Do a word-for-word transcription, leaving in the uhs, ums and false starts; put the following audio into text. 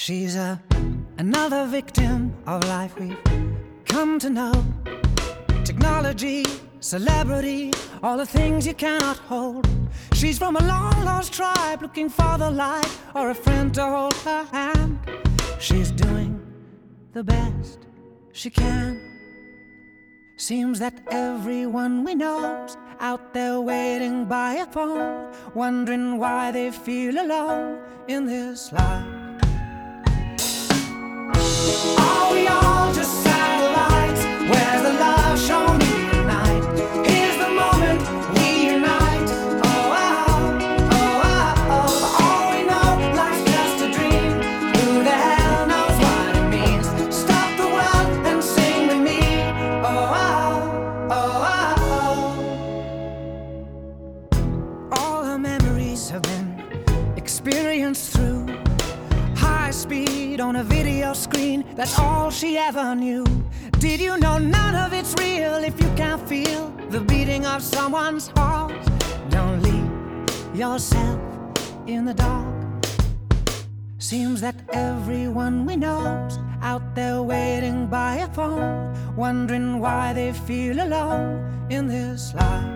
She's a, another victim of life we've come to know. Technology, celebrity, all the things you cannot hold. She's from a long lost tribe looking for the light or a friend to hold her hand. She's doing the best she can. Seems that everyone we know's out there waiting by a phone, wondering why they feel alone in this life. Are we all just satellites? Where's the love show me tonight? Here's the moment we unite. Oh, oh, oh, oh, oh. All we know, life's just a dream. Who the hell knows what it means? Stop the world and sing with me. Oh, oh, oh, oh, oh. All her memories have been experienced through high speed on a video screen. That's all she ever knew. Did you know none of it's real if you can't feel the beating of someone's heart? Don't leave yourself in the dark. Seems that everyone we know's out there waiting by a phone, wondering why they feel alone in this life.